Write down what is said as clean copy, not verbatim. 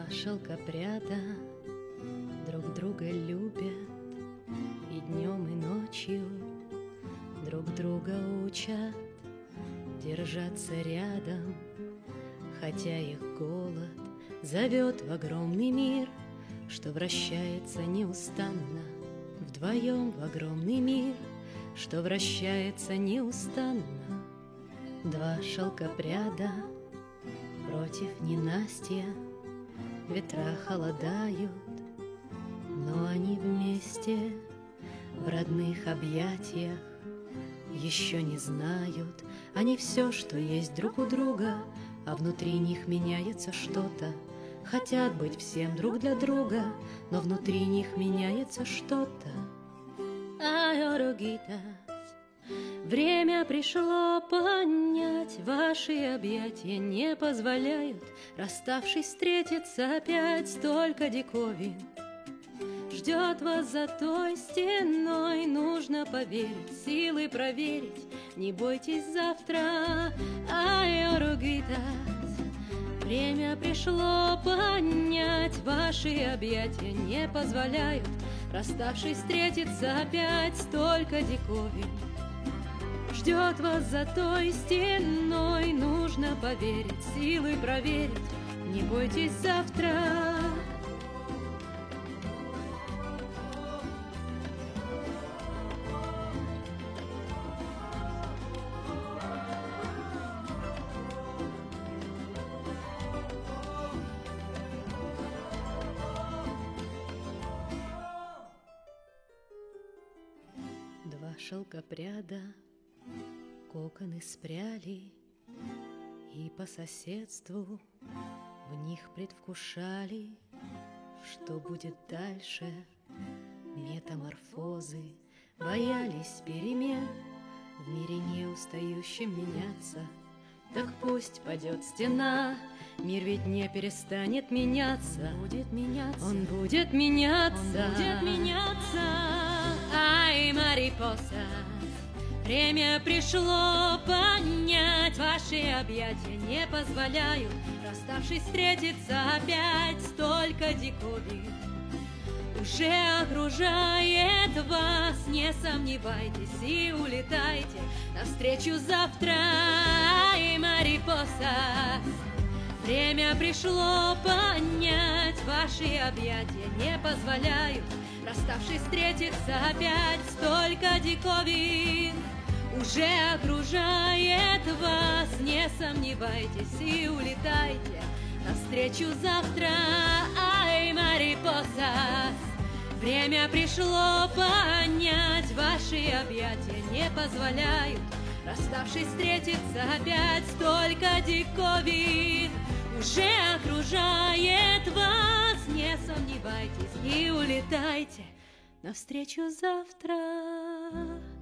Два шелкопряда друг друга любят, и днем, и ночью друг друга учат держаться рядом, хотя их голод зовет в огромный мир, что вращается неустанно. Вдвоем в огромный мир, что вращается неустанно. Два шелкопряда против ненастья, ветра холодают, но они вместе в родных объятиях. Еще не знают они все, что есть друг у друга, а внутри них меняется что-то. Хотят быть всем друг для друга, но внутри них меняется что-то. Ай, оругитас, время пришло понять, ваши объятия не позволяют, расставшись, встретиться опять. Столько диковин ждет вас за той стеной, нужно поверить, силы проверить, не бойтесь завтра. Ай, оругитас, время пришло понять, ваши объятия не позволяют, расставшись, встретиться опять. Столько диковин ждет вас за той стеной, нужно поверить, силы проверить, не бойтесь завтра. Два шелкопряда коконы спряли, и по соседству в них предвкушали, что будет дальше. Метаморфозы боялись перемен, в мире не устающем меняться. Так пусть падет стена, мир ведь не перестанет меняться. Будет меняться, он будет меняться, он будет меняться. Ай, марипоса, время пришло понять, ваши объятия не позволяют, расставшись, встретиться опять. Столько диковин уже окружает вас, не сомневайтесь и улетайте навстречу завтра. Ай, марипоса, время пришло понять, ваши объятия не позволяют, расставшись, встретиться опять. Столько диковин уже окружает вас, не сомневайтесь и улетайте навстречу завтра. Ай, марипоса, время пришло понять, ваши объятия не позволяют, расставшись, встретиться опять. Столько диковин уже окружает вас, не сомневайтесь и улетайте навстречу завтра.